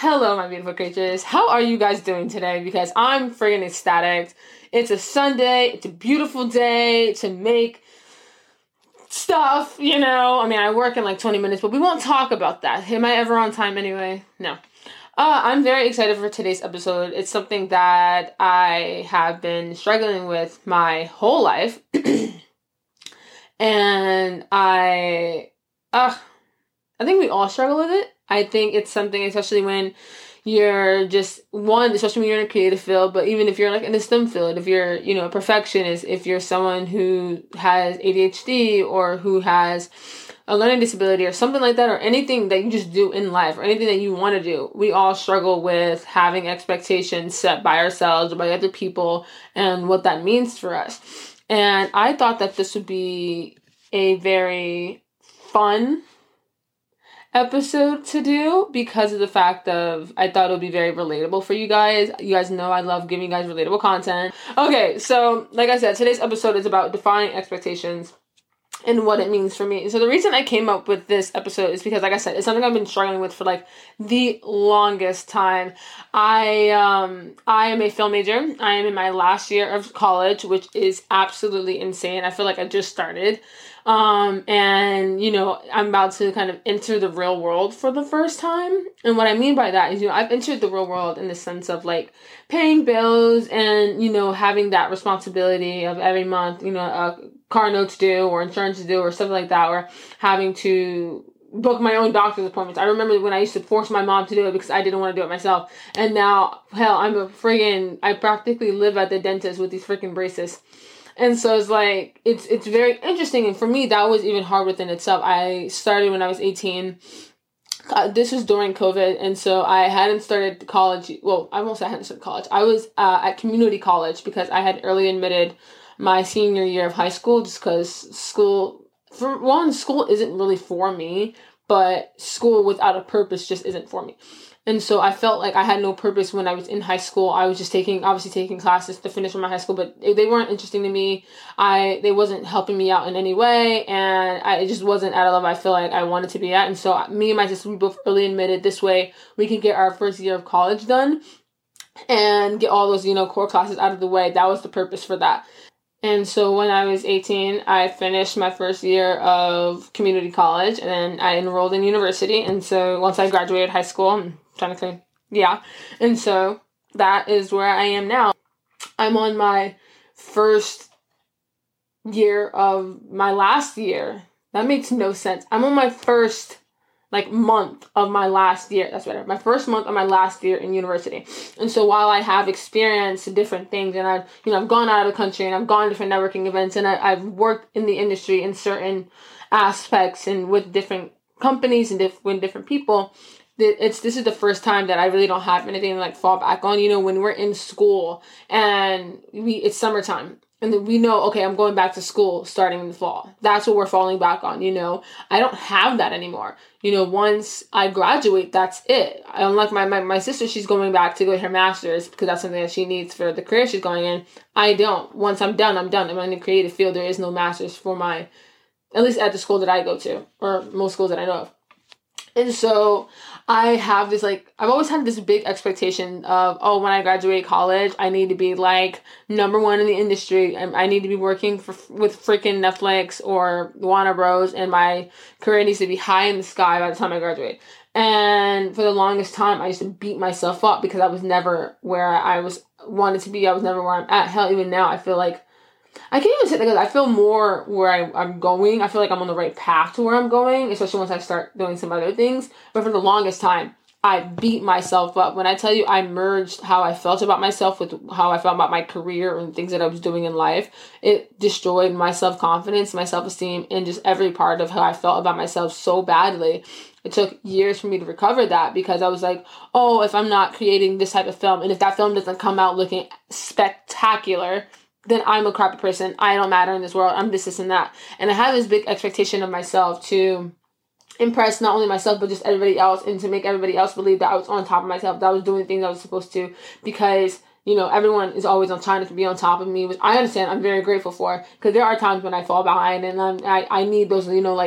Hello, my beautiful creatures. How are you guys doing today? Because I'm friggin' ecstatic. It's a Sunday. It's a beautiful day to make stuff, I work in like 20 minutes, but we won't talk about that. Am I ever on time anyway? No. I'm very excited for today's episode. It's something that I have been struggling with my whole life. And I think we all struggle with it. I think it's something, especially when you're especially when you're in a creative field, but even if you're like in the STEM field, if you're, a perfectionist, if you're someone who has ADHD or who has a learning disability or something like that, or anything that you just do in life or anything that you want to do, we all struggle with having expectations set by ourselves or by other people and what that means for us. And I thought that this would be a very fun episode to do because of the fact of I thought it would be very relatable for you guys. You guys know I love giving you guys relatable content. Okay, so like I said, today's episode is about defining expectations and what it means for me. So the reason I came up with this episode is because, like I said, it's something I've been struggling with for like the longest time. I am a film major. I am in my last year of college, which is absolutely insane. I feel like I just started. And I'm about to kind of enter the real world for the first time. And what I mean by that is, I've entered the real world in the sense of like paying bills and, having that responsibility of every month, a car notes due or insurance due or something like that, or having to book my own doctor's appointments. I remember when I used to force my mom to do it because I didn't want to do it myself. And now, hell, I practically live at the dentist with these freaking braces. And so it's like, it's very interesting. And for me, that was even hard within itself. I started when I was 18. This was during COVID. And so I hadn't started college. Well, I won't say I hadn't started college. I was at community college because I had early admitted my senior year of high school just because school isn't really for me, but school without a purpose just isn't for me. And so I felt like I had no purpose when I was in high school. I was just taking classes to finish my high school, but they weren't interesting to me. They wasn't helping me out in any way, and I just wasn't at a level I feel like I wanted to be at. And so me and my sister, we both early admitted this way we could get our first year of college done and get all those, core classes out of the way. That was the purpose for that. And so when I was 18, I finished my first year of community college, and then I enrolled in university. And so once I graduated high school, and so that is where I am now. I'm on my first year of my last year. That makes no sense. I'm on my first month of my last year. That's better. My first month of my last year in university. And so while I have experienced different things, and I've gone out of the country and I've gone to different networking events, and I've worked in the industry in certain aspects and with different companies and with different people, this is the first time that I really don't have anything to fall back on. When we're in school and it's summertime and then we know, okay, I'm going back to school starting in the fall. That's what we're falling back on. I don't have that anymore. Once I graduate, that's it. Unlike my sister, she's going back to get her master's because that's something that she needs for the career she's going in. I don't. Once I'm done, I'm done. I'm in the creative field. There is no master's for at least at the school that I go to, or most schools that I know of. And so I have this, I've always had this big expectation of, when I graduate college, I need to be, number one in the industry. I need to be working with freaking Netflix or Warner Bros. And my career needs to be high in the sky by the time I graduate. And for the longest time, I used to beat myself up because I was never where I wanted to be. I was never where I'm at. Hell, even now, I feel like I can't even say that because I feel more where I'm going. I feel like I'm on the right path to where I'm going, especially once I start doing some other things. But for the longest time, I beat myself up. When I tell you I merged how I felt about myself with how I felt about my career and things that I was doing in life, it destroyed my self-confidence, my self-esteem, and just every part of how I felt about myself so badly. It took years for me to recover that because I was like, if I'm not creating this type of film, and if that film doesn't come out looking spectacular, then I'm a crappy person. I don't matter in this world. I'm this and that. And I had this big expectation of myself to impress not only myself, but just everybody else, and to make everybody else believe that I was on top of myself, that I was doing things I was supposed to, because, everyone is always trying to be on top of me, which I understand. I'm very grateful for, because there are times when I fall behind and I need those,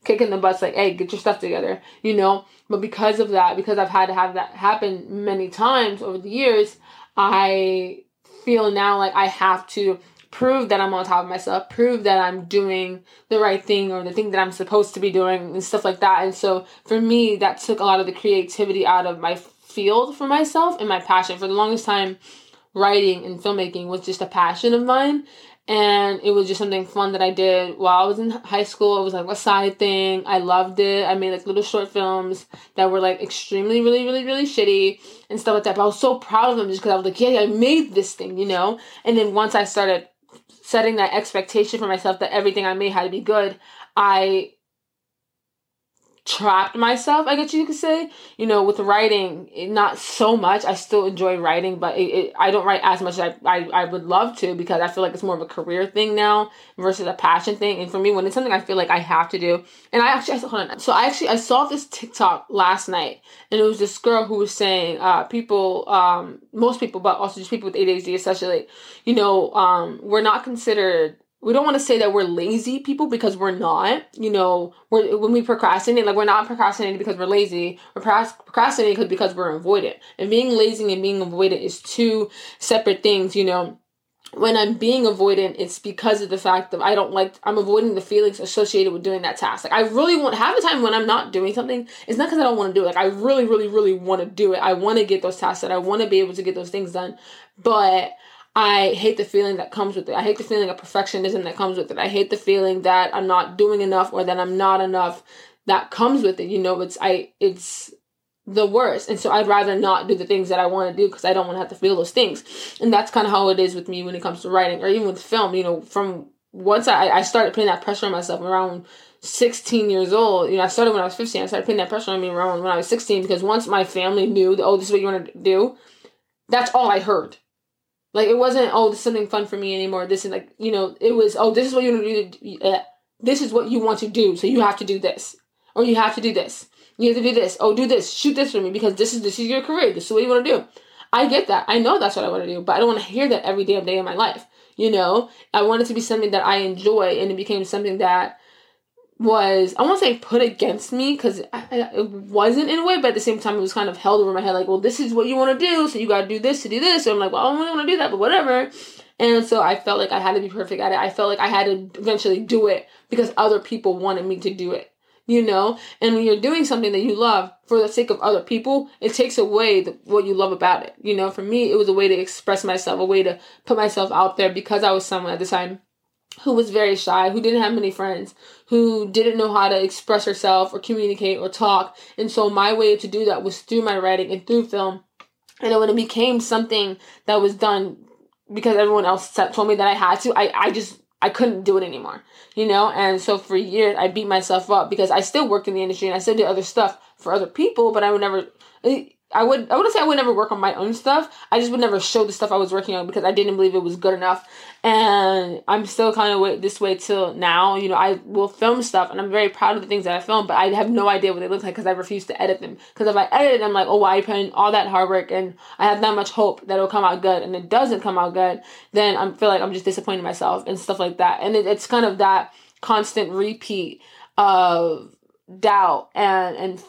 kick in the butts, like, hey, get your stuff together, you know? But because of that, because I've had to have that happen many times over the years, I feel now like I have to prove that I'm on top of myself, prove that I'm doing the right thing or the thing that I'm supposed to be doing and stuff like that. And so for me, that took a lot of the creativity out of my field for myself and my passion. For the longest time, writing and filmmaking was just a passion of mine. And it was just something fun that I did while I was in high school. It was like a side thing. I loved it. I made like little short films that were like extremely, really, really, really shitty and stuff like that. But I was so proud of them just because I was like, yeah, I made this thing, you know? And then once I started setting that expectation for myself that everything I made had to be good, I trapped myself, I guess you could say, you know, with writing. Not so much. I still enjoy writing, but I don't write as much as I would love to, because I feel like it's more of a career thing now versus a passion thing. And for me, when it's something I feel like I have to do, and I saw this TikTok last night, and it was this girl who was saying, most people, but also just people with ADHD especially, you know, we don't want to say that we're lazy people, because we're not. You know, when we procrastinate, like, we're not procrastinating because we're lazy. We're procrastinating because we're avoidant. And being lazy and being avoidant is two separate things, you know. When I'm being avoidant, it's because of the fact that I'm avoiding the feelings associated with doing that task. Like, I really want, half the time when I'm not doing something, it's not because I don't want to do it. Like, I really, really, really want to do it. I want to get those tasks done. I want to be able to get those things done. But I hate the feeling that comes with it. I hate the feeling of perfectionism that comes with it. I hate the feeling that I'm not doing enough or that I'm not enough that comes with it. You know, it's the worst. And so I'd rather not do the things that I want to do, because I don't want to have to feel those things. And that's kind of how it is with me when it comes to writing, or even with film. You know, from once I started putting that pressure on myself around 16 years old. You know, I started when I was 15. I started putting that pressure on me around when I was 16, because once my family knew that, oh, this is what you want to do, that's all I heard. Like, it wasn't, oh, this is something fun for me anymore. This is like, you know, it was, oh, this is what you want to do. This is what you want to do. So you have to do this. Or you have to do this. You have to do this. Oh, do this. Shoot this for me, because this is your career. This is what you want to do. I get that. I know that's what I want to do, but I don't want to hear that every damn day of my life. You know, I want it to be something that I enjoy, and it became something that was, I won't say put against me, because it wasn't in a way, but at the same time it was kind of held over my head, like, well, this is what you want to do, so you got to do this to do this. So I'm like, well, I don't really want to do that, but whatever. And so I felt like I had to be perfect at it. I felt like I had to eventually do it because other people wanted me to do it, you know? And when you're doing something that you love for the sake of other people, it takes away what you love about it. You know, for me, it was a way to express myself, a way to put myself out there, because I was someone at the time who was very shy, who didn't have many friends, who didn't know how to express herself or communicate or talk. And so my way to do that was through my writing and through film. And then when it became something that was done because everyone else told me that I had to, I couldn't do it anymore, you know? And so for years, I beat myself up, because I still worked in the industry and I still did other stuff for other people, but I would never, I wouldn't say I would never work on my own stuff. I just would never show the stuff I was working on, because I didn't believe it was good enough. And I'm still kind of this way till now. You know, I will film stuff, and I'm very proud of the things that I film, but I have no idea what they look like, because I refuse to edit them. Because if I edit them, I'm like, oh, why are you putting all that hard work, and I have that much hope that it'll come out good, and it doesn't come out good, then I feel like I'm just disappointing myself and stuff like that. And it's kind of that constant repeat of doubt and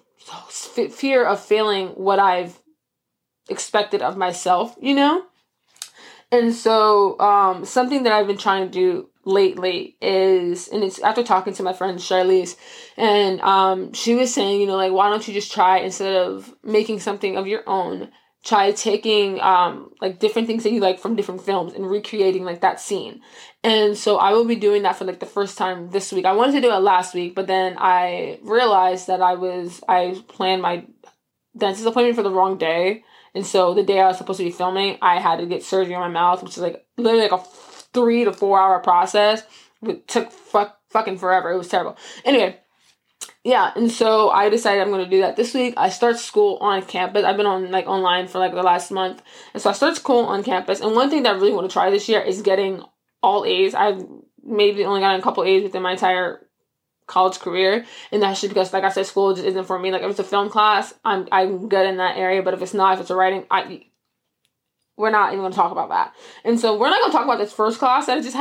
fear of failing what I've expected of myself, you know? And so something that I've been trying to do lately is, and it's after talking to my friend Charlize, and she was saying, you know, like, why don't you just try, instead of making something of your own, try taking like different things that you like from different films and recreating like that scene. And so I will be doing that for like the first time this week. I wanted to do it last week, but then I realized that I planned my dentist appointment for the wrong day. And so the day I was supposed to be filming, I had to get surgery on my mouth, which is like literally like a 3 to 4 hour process. It took fucking forever. It was terrible. Anyway, yeah, and so I decided I'm going to do that this week. I start school on campus. I've been on like online for like the last month. And so I start school on campus. And one thing that I really want to try this year is getting all A's. I've maybe only gotten a couple A's within my entire college career, and that's just because, like I said, school just isn't for me. Like, if it's a film class, I'm good in that area, but if it's not, if it's a writing, we're not even going to talk about that. And so we're not going to talk about this first class that I just had,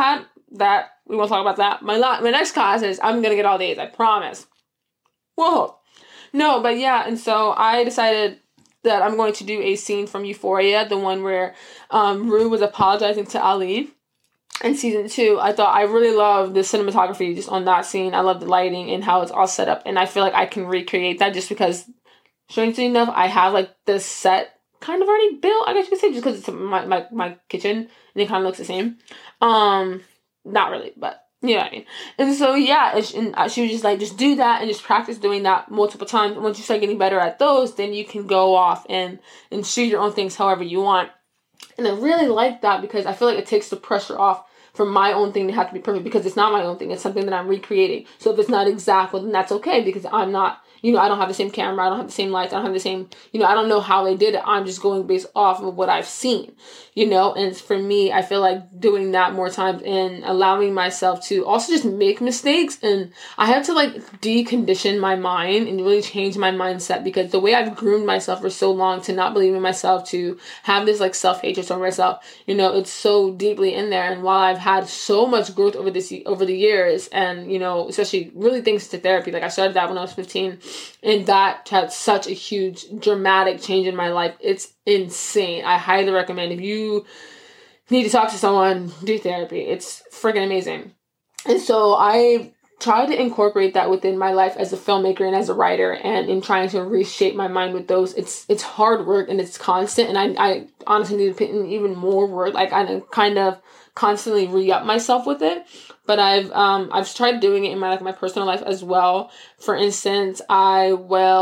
that. We won't talk about that. My next class is I'm going to get all A's. I promise. Whoa. No, but yeah. And so I decided that I'm going to do a scene from Euphoria, the one where Rue was apologizing to Ali. In season 2, I really love the cinematography just on that scene. I love the lighting and how it's all set up. And I feel like I can recreate that just because, strangely enough, I have like the set kind of already built, I guess you could say, just because it's my kitchen and it kind of looks the same. Not really, but you know what I mean. And so, yeah, she was just like, just do that and just practice doing that multiple times. And once you start getting better at those, then you can go off and shoot your own things however you want. And I really like that because I feel like it takes the pressure off for my own thing to have to be perfect, because it's not my own thing. It's something that I'm recreating. So if it's not exact, well, then that's okay, because I'm not, I don't have the same camera. I don't have the same lights. I don't have the same, I don't know how they did it. I'm just going based off of what I've seen, and for me, I feel like doing that more times and allowing myself to also just make mistakes. And I have to like decondition my mind and really change my mindset, because the way I've groomed myself for so long to not believe in myself, to have this like self-hatred for myself, it's so deeply in there. And while I've had so much growth over the years, and, especially really thanks to therapy, like I started that when I was 15, and that had such a huge dramatic change in my life. It's insane. I highly recommend, if you need to talk to someone, do therapy. It's freaking amazing. And so I try to incorporate that within my life as a filmmaker and as a writer, and in trying to reshape my mind with those. It's hard work and it's constant, and I honestly need to put in even more work. Like I kind of constantly re-up myself with it. But I've tried doing it in my personal life as well. For instance, I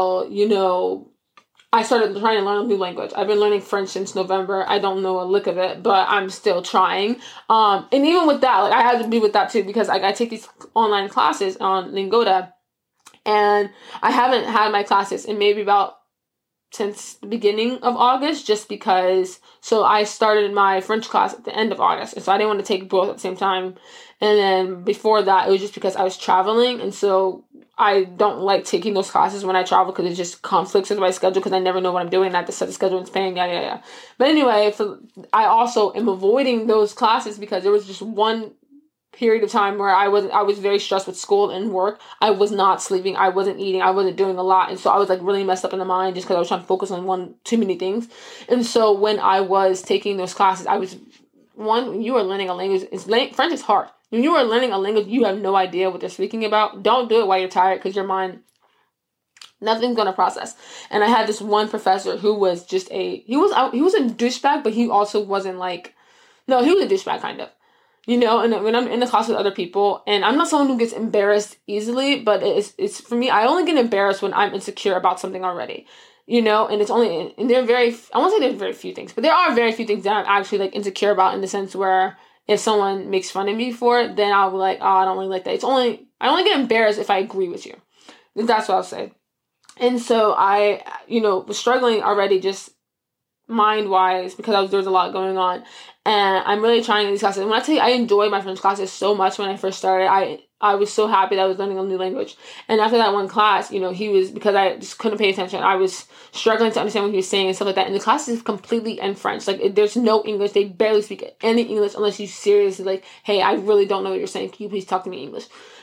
started trying to learn a new language. I've been learning French since November. I don't know a lick of it, but I'm still trying. And even with that, like I had to be with that too, because I take these online classes on Lingoda, and I haven't had my classes in maybe since the beginning of August, just because. So I started my French class at the end of August, and so I didn't want to take both at the same time. And then before that, it was just because I was traveling, and so I don't like taking those classes when I travel, because it just conflicts with my schedule, because I never know what I'm doing. I have to set the schedule and paying, yeah. But anyway, I also am avoiding those classes because there was just one period of time where I was very stressed with school and work. I was not sleeping. I wasn't eating. I wasn't doing a lot. And so I was like really messed up in the mind, just because I was trying to focus on too many things. And so when I was taking those classes, when you are learning a language, French is hard. When you are learning a language, you have no idea what they're speaking about. Don't do it while you're tired, because your mind, nothing's going to process. And I had this one professor who was just he was a douchebag, but he also wasn't like, no, he was a douchebag kind of. And when I'm in the class with other people, and I'm not someone who gets embarrassed easily, but it's for me, I only get embarrassed when I'm insecure about something already, and it's only, and I won't say there's very few things, but there are very few things that I'm actually like insecure about, in the sense where if someone makes fun of me for it, then I'll be like, oh, I don't really like that. I only get embarrassed if I agree with you. That's what I'll say. And so I, was struggling already just mind-wise, because there was a lot going on. And I'm really trying these classes. And when I tell you, I enjoyed my French classes so much when I first started. I was so happy that I was learning a new language. And after that one class, because I just couldn't pay attention, I was struggling to understand what he was saying and stuff like that. And the class is completely in French. Like, there's no English. They barely speak any English unless you seriously like, hey, I really don't know what you're saying. Can you please talk to me English?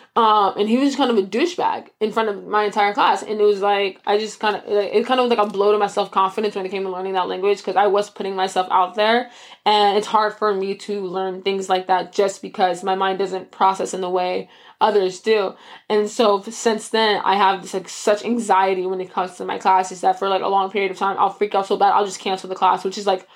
And he was just kind of a douchebag in front of my entire class. And it was like, it kind of was like a blow to my self-confidence when it came to learning that language, because I was putting myself out there. And it's hard for me to learn things like that just because my mind doesn't process in the way others do. And so since then, I have this like such anxiety when it comes to my classes, that for like a long period of time, I'll freak out so bad, I'll just cancel the class, which is like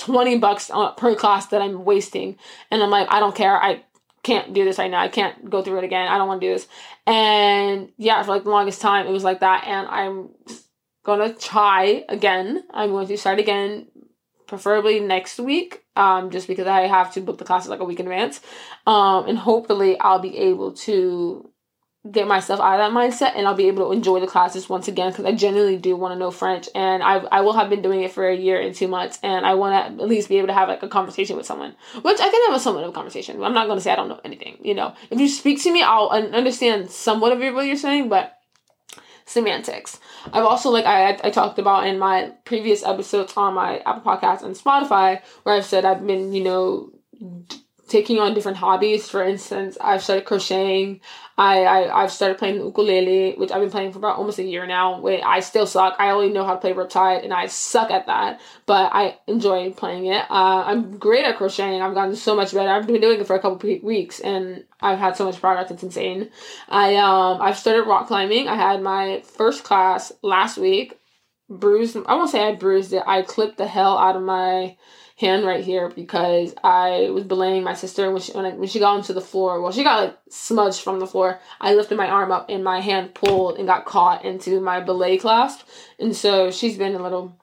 $20 per class that I'm wasting. And I'm like, I don't care. I can't do this right now. I can't go through it again. I don't want to do this. And yeah, for like the longest time, it was like that. And I'm going to try again. I'm going to start again, preferably next week, just because I have to book the classes like a week in advance. And hopefully I'll be able to get myself out of that mindset, and I'll be able to enjoy the classes once again, because I genuinely do want to know French, and I will have been doing it for a year and 2 months, and I want to at least be able to have like a conversation with someone, which I can have somewhat of a conversation. I'm not going to say I don't know anything, if you speak to me, I'll understand somewhat of what you're saying, but semantics. I've also, like I talked about in my previous episodes on my Apple Podcasts and Spotify, where I've said I've been, taking on different hobbies. For instance, I've started crocheting. I've started playing the ukulele, which I've been playing for about almost a year now. Wait, I still suck. I only know how to play Riptide, and I suck at that. But I enjoy playing it. I'm great at crocheting. I've gotten so much better. I've been doing it for a couple weeks, and I've had so much progress. It's insane. I've started rock climbing. I had my first class last week. Bruised. I won't say I bruised it. I clipped the hell out of my hand right here because I was belaying my sister when she got onto the floor. Well, she got like smudged from the floor. I lifted my arm up and my hand pulled and got caught into my belay clasp, and so she's been a little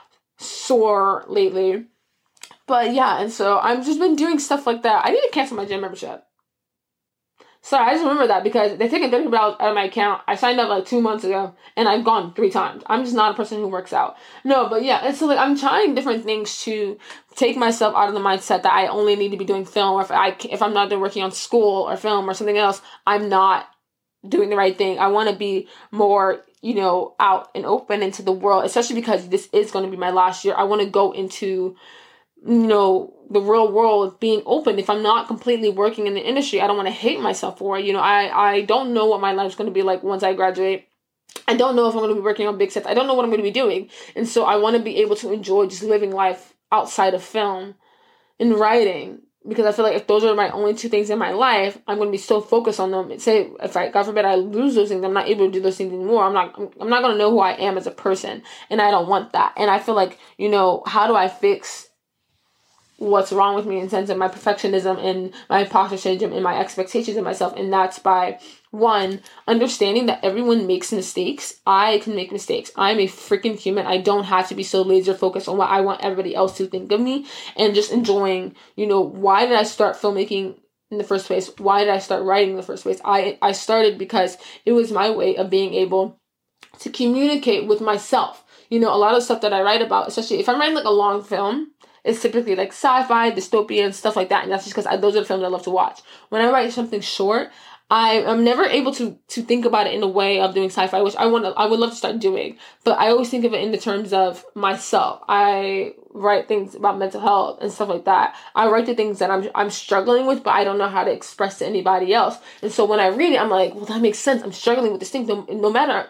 sore lately. But yeah, and so I've just been doing stuff like that. I need to cancel my gym membership. Sorry, I just remember that because they're taking $30 out of my account. I signed up like 2 months ago, and I've gone 3 times. I'm just not a person who works out. No, but yeah, and so like I'm trying different things to take myself out of the mindset that I only need to be doing film, or if I'm not working on school or film or something else, I'm not doing the right thing. I want to be more, out and open into the world, especially because this is going to be my last year. I want to go into the real world being open. If I'm not completely working in the industry, I don't want to hate myself for it. I don't know what my life's going to be like once I graduate. I don't know if I'm going to be working on big sets. I don't know what I'm going to be doing. And so I want to be able to enjoy just living life outside of film and writing, because I feel like if those are my only 2 things in my life, I'm going to be so focused on them. Say, if God forbid I lose those things, I'm not able to do those things anymore. I'm not going to know who I am as a person. And I don't want that. And I feel like, how do I fix what's wrong with me in sense of my perfectionism and my imposter syndrome and my expectations of myself? And that's by, 1, understanding that everyone makes mistakes. I can make mistakes. I'm a freaking human. I don't have to be so laser focused on what I want everybody else to think of me, and just enjoying, why did I start filmmaking in the first place? Why did I start writing in the first place? I started because it was my way of being able to communicate with myself. A lot of stuff that I write about, especially if I'm writing like a long film, it's typically like sci-fi, dystopian, stuff like that. And that's just because those are the films I love to watch. When I write something short, I'm never able to think about it in a way of doing sci-fi, which I would love to start doing. But I always think of it in the terms of myself. I write things about mental health and stuff like that. I write the things that I'm struggling with, but I don't know how to express to anybody else. And so when I read it, I'm like, well, that makes sense. I'm struggling with this thing. No matter.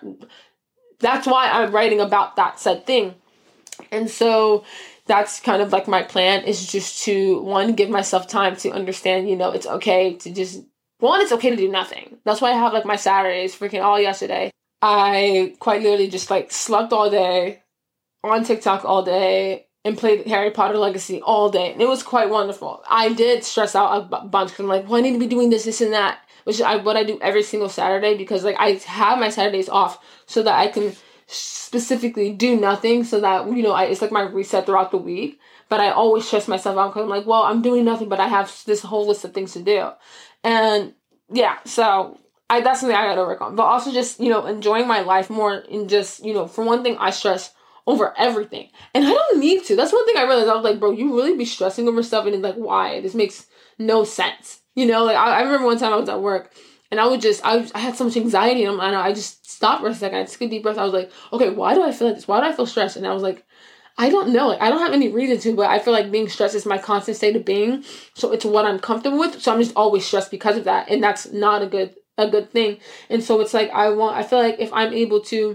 That's why I'm writing about that said thing. And so that's kind of like my plan, is just to, 1, give myself time to understand, it's okay to just, 1, it's okay to do nothing. That's why I have like my Saturdays freaking all yesterday. I quite literally just like slept all day, on TikTok all day, and played Harry Potter Legacy all day. And it was quite wonderful. I did stress out a bunch because I'm like, well, I need to be doing this and that, which is what I do every single Saturday, because like I have my Saturdays off so that I can specifically do nothing, so that it's like my reset throughout the week. But I always stress myself out because I'm like, well, I'm doing nothing, but I have this whole list of things to do. And yeah, so that's something I gotta work on. But also just enjoying my life more, and just for one thing, I stress over everything, and I don't need to. That's one thing I realized. I was like, bro, you really be stressing over stuff, and it's like, why? This makes no sense. Like I remember one time I was at work, and I had so much anxiety, and I just stopped for a second. I took a deep breath. I was like, okay, why do I feel like this? Why do I feel stressed? And I was like, I don't know. Like, I don't have any reason to, but I feel like being stressed is my constant state of being. So it's what I'm comfortable with. So I'm just always stressed because of that. And that's not a good thing. And so it's like, I feel like if I'm able to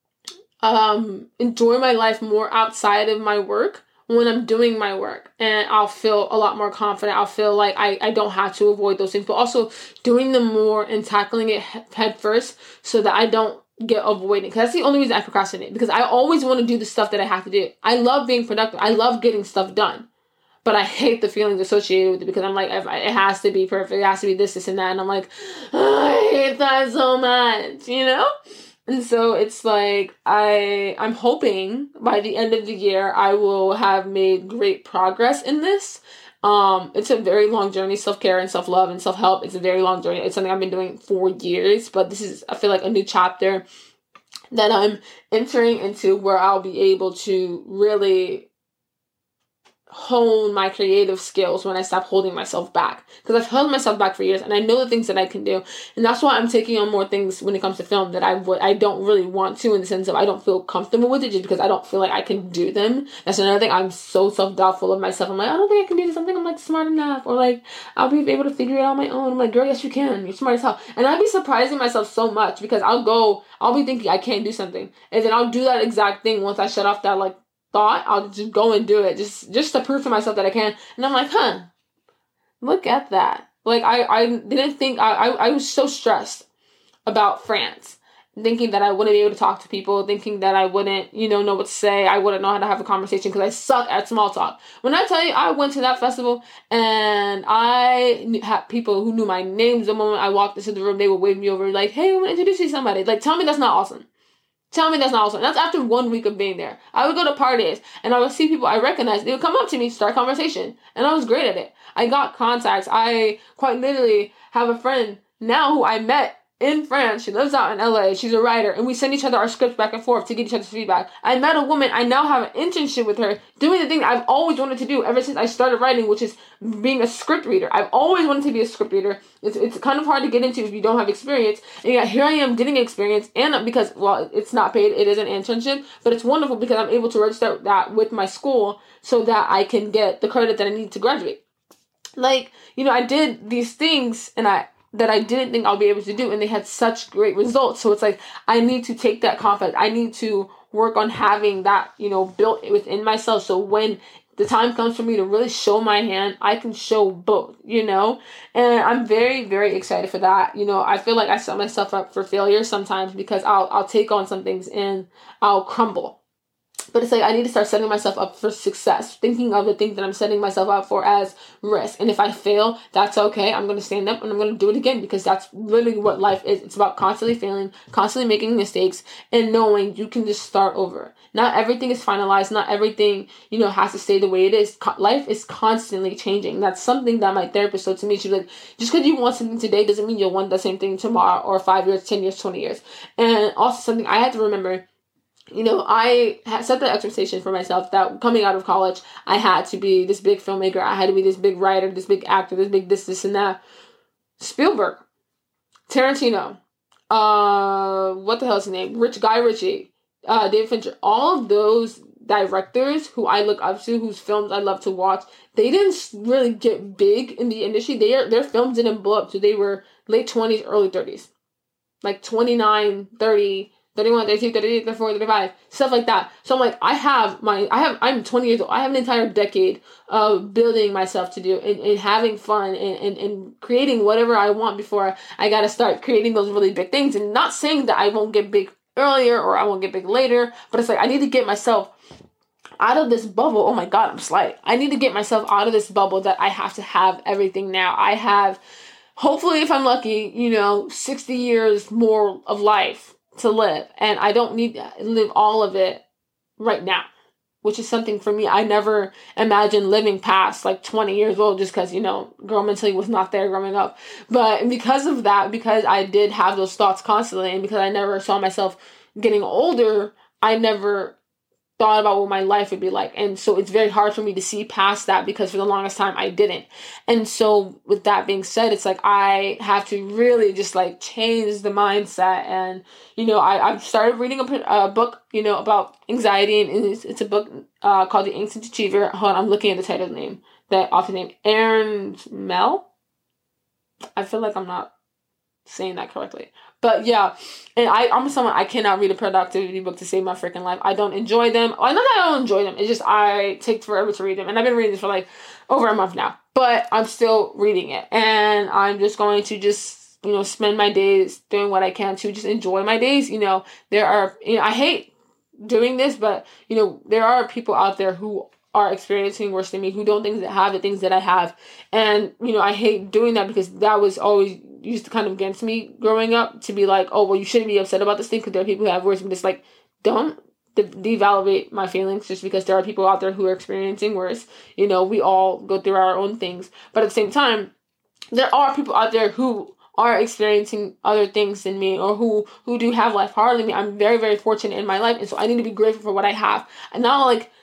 enjoy my life more outside of my work, when I'm doing my work, and I'll feel a lot more confident. I'll feel like I don't have to avoid those things, but also doing them more and tackling it head first, so that I don't get avoiding. Because that's the only reason I procrastinate, because I always want to do the stuff that I have to do. I love being productive. I love getting stuff done, but I hate the feelings associated with it, because I'm like, it has to be perfect. It has to be this and that. And I'm like, oh, I hate that so much, And so it's like, I'm hoping by the end of the year, I will have made great progress in this. It's a very long journey. Self-care and self-love and self-help. It's a very long journey. It's something I've been doing for years, but this is, I feel like, a new chapter that I'm entering into, where I'll be able to really hone my creative skills when I stop holding myself back. Because I've held myself back for years, and I know the things that I can do. And that's why I'm taking on more things when it comes to film that I don't really want to, in the sense of I don't feel comfortable with it, just because I don't feel like I can do them. That's another thing. I'm so self-doubtful of myself. I'm like, I don't think I can do something. I'm like smart enough, or like I'll be able to figure it out on my own. I'm like, girl, yes you can. You're smart as hell. And I'd be surprising myself so much, because I'll be thinking I can't do something, and then I'll do that exact thing once I shut off that like thought. I'll just go and do it, just to prove to myself that I can. And I'm like, look at that. Like, I didn't think, I was so stressed about France, thinking that I wouldn't be able to talk to people, thinking that I wouldn't, know what to say, I wouldn't know how to have a conversation, because I suck at small talk. When I tell you, I went to that festival, and I had people who knew my names. The moment I walked into the room, they would wave me over, like, hey, I want to introduce you to somebody. Like, tell me that's not awesome. Tell me that's not awesome. That's after 1 week of being there. I would go to parties, and I would see people I recognized. They would come up to me, start conversation, and I was great at it. I got contacts. I quite literally have a friend now who I met in France. She lives out in LA. She's a writer, and we send each other our scripts back and forth to get each other's feedback. I met a woman. I now have an internship with her, doing the thing that I've always wanted to do ever since I started writing, which is being a script reader. I've always wanted to be a script reader. It's kind of hard to get into if you don't have experience. And yet here I am getting experience, and because, well, it's not paid, it is an internship, but it's wonderful because I'm able to register that with my school so that I can get the credit that I need to graduate. Like, I did these things that I didn't think I'll be able to do, and they had such great results. So it's like, I need to take that confidence. I need to work on having that, built within myself. So when the time comes for me to really show my hand, I can show both, and I'm very, very excited for that. I feel like I set myself up for failure sometimes, because I'll take on some things and I'll crumble. But it's like, I need to start setting myself up for success, thinking of the things that I'm setting myself up for as risk. And if I fail, that's okay. I'm going to stand up and I'm going to do it again, because that's literally what life is. It's about constantly failing, constantly making mistakes, and knowing you can just start over. Not everything is finalized. Not everything, has to stay the way it is. Life is constantly changing. That's something that my therapist told to me. She's like, just because you want something today doesn't mean you'll want the same thing tomorrow, or 5 years, 10 years, 20 years. And also something I had to remember, I had set the expectation for myself that coming out of college, I had to be this big filmmaker. I had to be this big writer, this big actor, this big this, and that. Spielberg, Tarantino, what the hell is his name? Guy Ritchie, David Fincher. All of those directors who I look up to, whose films I love to watch, they didn't really get big in the industry. Their films didn't blow up, so they were late 20s, early 30s. Like 29, 30... 31, 32, 33, 34, 35, stuff like that. So I'm like, I'm 20 years old. I have an entire decade of building myself to do, and having fun, and creating whatever I want before I got to start creating those really big things. And not saying that I won't get big earlier or I won't get big later, but it's like, I need to get myself out of this bubble. Oh my God, I'm slight. I need to get myself out of this bubble that I have to have everything now. I have, hopefully, if I'm lucky, 60 years more of life to live, and I don't need to live all of it right now, which is something for me. I never imagined living past like 20 years old, just because, girl mentally was not there growing up. But because of that, because I did have those thoughts constantly, and because I never saw myself getting older, I never thought about what my life would be like. And so it's very hard for me to see past that, because for the longest time I didn't. And so with that being said, it's like, I have to really just like change the mindset. And, I've started reading a book, about anxiety, and it's a book called The Anxious Achiever. Hold on, I'm looking at the title name, that author name, Aaron Mel. I feel like I'm not saying that correctly. But yeah, and I'm someone, I cannot read a productivity book to save my freaking life. I don't enjoy them. Well, not that I don't enjoy them. It's just I take forever to read them. And I've been reading this for like over a month now. But I'm still reading it. And I'm just going to spend my days doing what I can to just enjoy my days. There are, I hate doing this, but, there are people out there who are experiencing worse than me, who don't have the things that I have. And, I hate doing that, because that was always used to kind of against me growing up, to be like, oh, well, you shouldn't be upset about this thing because there are people who have worse. But it's like, don't devalidate my feelings just because there are people out there who are experiencing worse. We all go through our own things. But at the same time, there are people out there who are experiencing other things than me, or who do have life harder than me. I'm very, very fortunate in my life. And so I need to be grateful for what I have. And not like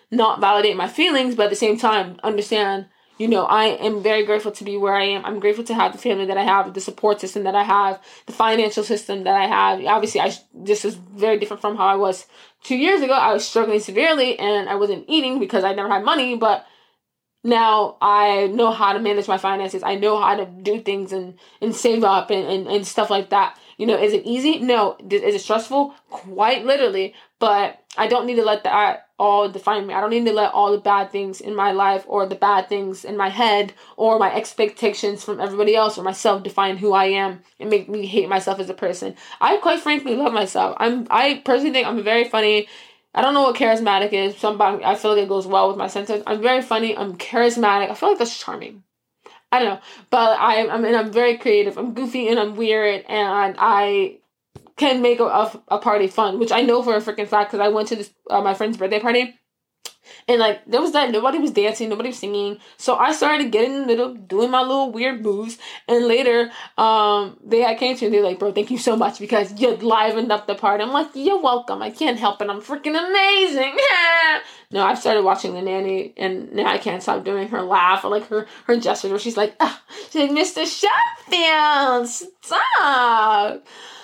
not validate my feelings, but at the same time, understand, I am very grateful to be where I am. I'm grateful to have the family that I have, the support system that I have, the financial system that I have. Obviously, this is very different from how I was 2 years ago. I was struggling severely and I wasn't eating because I never had money, but now I know how to manage my finances. I know how to do things and save up and stuff like that. Is it easy? No. Is it stressful? Quite literally. But I don't need to let that all define me. I don't need to let all the bad things in my life or the bad things in my head or my expectations from everybody else or myself define who I am and make me hate myself as a person. I quite frankly love myself. I personally think I'm very funny. I don't know what charismatic is. I feel like it goes well with my sentence. I'm very funny. I'm charismatic. I feel like that's charming. I don't know. But I'm very creative. I'm goofy and I'm weird. And I can make a party fun. Which I know for a freaking fact because I went to this my friend's birthday party. And there was nobody was dancing, nobody was singing. So I started getting in the middle, doing my little weird moves. And later, they came to me, they're like, bro, thank you so much because you livened up the party. I'm like, you're welcome. I can't help it. I'm freaking amazing. No, I've started watching The Nanny and now I can't stop doing her laugh or her gestures where she's like, Mr. Sheffield, stop.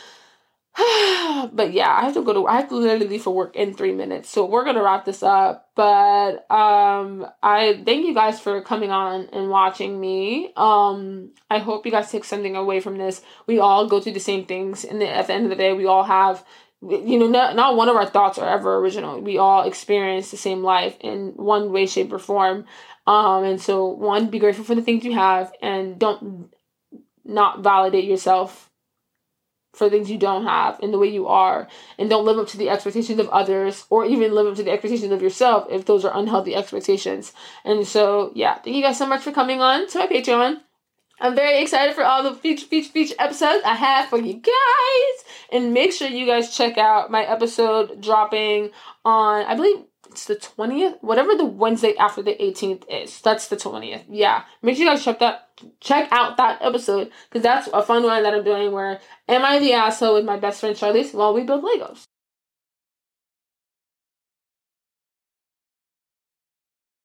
But yeah, I have to literally leave for work in 3 minutes. So we're going to wrap this up. But I thank you guys for coming on and watching me. I hope you guys take something away from this. We all go through the same things. And at the end of the day, we all have, not one of our thoughts are ever original. We all experience the same life in one way, shape, or form. And so one, be grateful for the things you have and don't not validate yourself for things you don't have in the way you are, and don't live up to the expectations of others or even live up to the expectations of yourself if those are unhealthy expectations. And so, yeah, thank you guys so much for coming on to my Patreon. I'm very excited for all the future episodes I have for you guys. And make sure you guys check out my episode dropping on, I believe it's the 20th, whatever the Wednesday after the 18th is. That's the 20th. Yeah. Make sure you guys check out that episode because that's a fun one that I'm doing where am I the asshole with my best friend Charlize while we build Legos.